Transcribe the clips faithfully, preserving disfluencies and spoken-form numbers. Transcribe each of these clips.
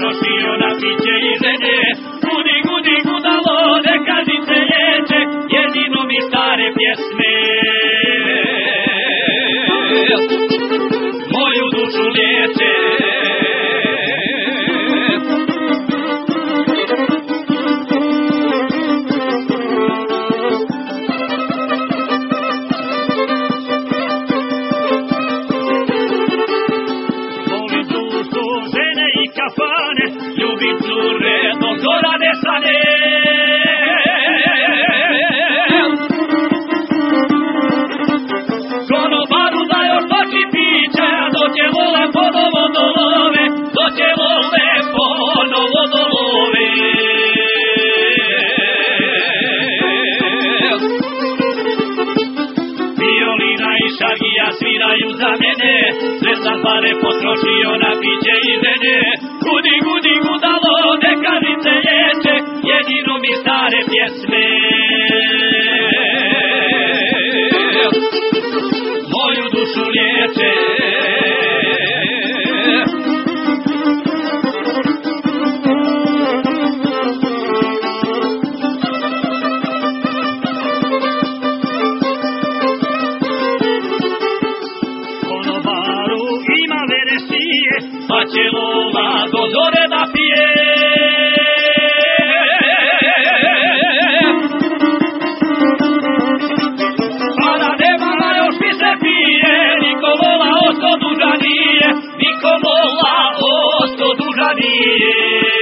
potrošio na piće i žene. Gudi, gudi, gudalo, neka žice liječe, jedino mi stare pjesme moju dušu liječe. Sviraju za mene, sve sam pare potrošio na piće i žene. Gudi, gudi, gudalo, neka žice liječe, jedino mi stare pjesme moju dušu liječe. Pa će vola do zore da pije. Para nema još mi se pije, niko vola osto duža nije, niko vola osto duža nije.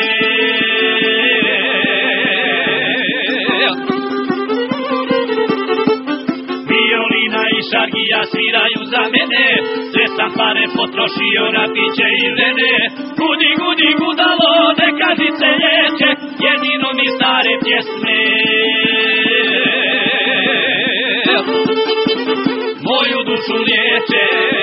Violina i šargija sviraju za mene, sve sam pare potrošio na piće i žene. Gudi, gudi, gudalo, neka žice liječe, jedino mi stare pjesme moju dušu liječe.